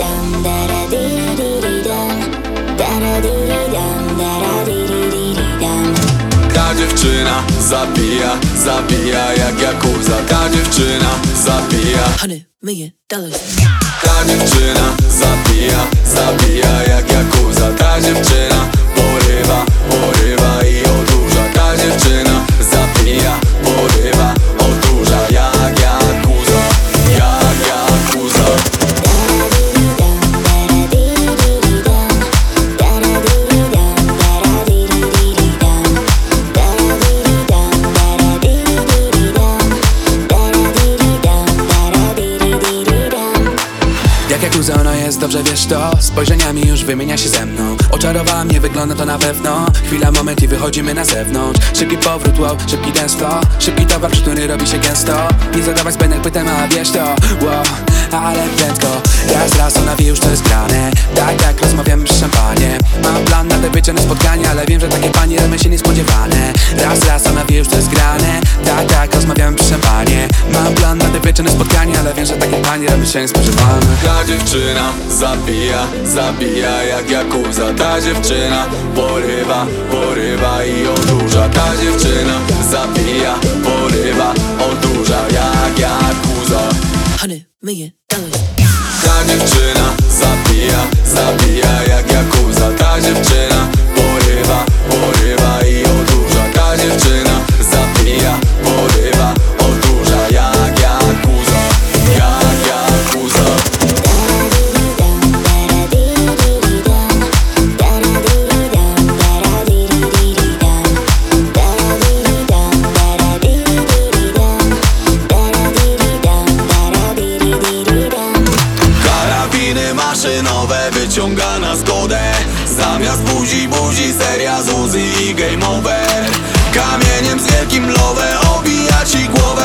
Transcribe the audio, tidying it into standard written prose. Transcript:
Ta dziewczyna zabija, zabija jak Yakuza. Ta dziewczyna zabija $100 million. Ta dziewczyna zabija, zabija jak Yakuza. Ta dziewczyna porywa, porywa i odurza. Ta dziewczyna zabija, porywa, odurza jak Yakuza, jak Yakuza. Jak Yakuza ona jest, dobrze wiesz to. Spojrzeniami już wymienia się ze mną. Oczarowała mnie, wygląda to na pewno. Chwila, moment i wychodzimy na zewnątrz. Szybki powrót, wow, szybki dance floor. Szybki towar, który robi się gęsto. Nie zadawać zbędnych pytań, a wiesz to. Wow, ale prędko. Raz, ona wie już co jest grane. Tak jak rozmawiamy przy szampanie. Mam plan na te wieczorne spotkania, ale wiem, że takie panie robią się niespodziewane. Raz, ona wie już co jest grane. Tak rozmawiamy przy szampanie. Mam plan na te wieczorne spotkania, ale wiem, że takie panie robią się niespodziewane. Ta dziewczyna zabija, zabija jak Yakuza. Ta dziewczyna porywa, porywa i odurza. Ta dziewczyna zabija, porywa, odurza jak Yakuza. $100 million. Ta dziewczyna zabija, zabija jak Yakuza. Ta dziewczyna porywa, porywa i odurza. Ta dziewczyna zabija, porywa, odurza jak Yakuza, jak Yakuza. Karabiny maszynowe wyciąga na zgodę. Zamiast buzi, buzi seria z Uzi i game over. Kamieniem z wielkim love obija ci głowę.